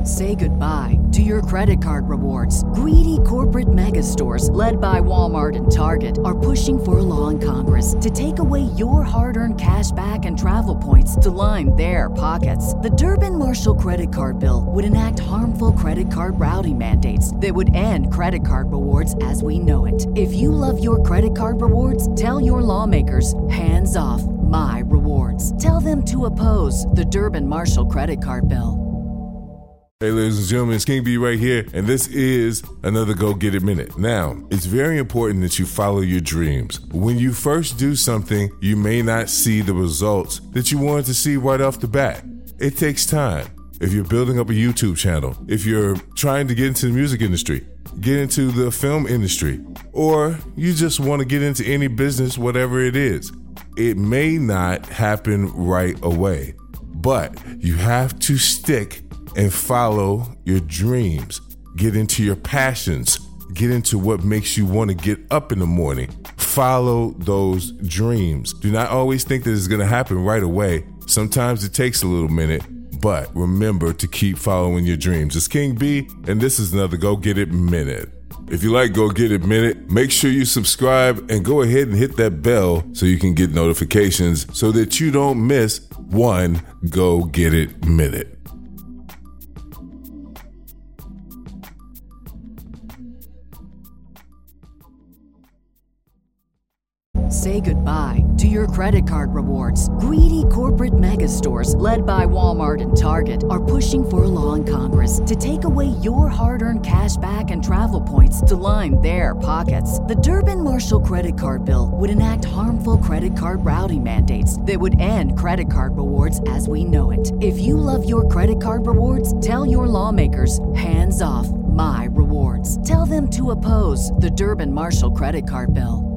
Say goodbye to your credit card rewards. Greedy corporate mega stores, led by Walmart and Target, are pushing for a law in Congress to take away your hard-earned cash back and travel points to line their pockets. The Durbin-Marshall credit card bill would enact harmful credit card routing mandates that would end credit card rewards as we know it. If you love your credit card rewards, tell your lawmakers, hands off my rewards. Tell them to oppose the Durbin-Marshall credit card bill. Hey, ladies and gentlemen, it's King B right here, and this is another Go Get It Minute. Now, it's very important that you follow your dreams. When you first do something, you may not see the results that you wanted to see right off the bat. It takes time. If you're building up a YouTube channel, if you're trying to get into the music industry, get into the film industry, or you just want to get into any business, whatever it is, it may not happen right away, but you have to stick and follow your dreams. Get into your passions. Get into what makes you want to get up in the morning. Follow those dreams. Do not always think that it's going to happen right away. Sometimes it takes a little minute, but remember to keep following your dreams. It's King B, and this is another Go Get It Minute. If you like Go Get It Minute, make sure you subscribe and go ahead and hit that bell so you can get notifications so that you don't miss one Go Get It Minute. Say goodbye to your credit card rewards. Greedy corporate mega stores, led by Walmart and Target, are pushing for a law in Congress to take away your hard-earned cash back and travel points to line their pockets. The Durbin-Marshall credit card bill would enact harmful credit card routing mandates that would end credit card rewards as we know it. If you love your credit card rewards, tell your lawmakers, hands off my rewards. Tell them to oppose the Durbin-Marshall credit card bill.